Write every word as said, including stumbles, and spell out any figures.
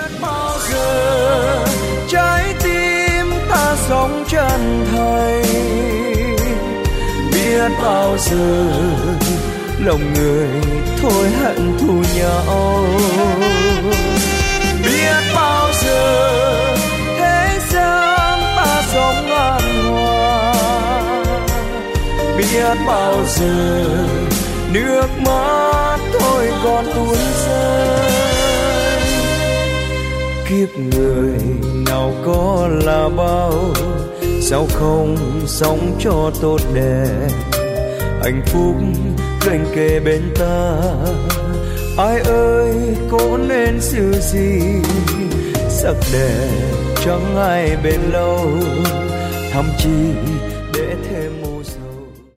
biết bao giờ trái tim ta sống chân thành, biết bao giờ lòng người thôi hận thù nhau, biết bao giờ thế gian ta sống an hòa, biết bao giờ nước mắt thôi còn tuôn rơi. Kiếp người nào có là bao, sao không sống cho tốt đẹp, hạnh phúc gần kề bên ta. Ai ơi cố nên giữ gì, sắc đẹp chẳng ai bền lâu, thậm chí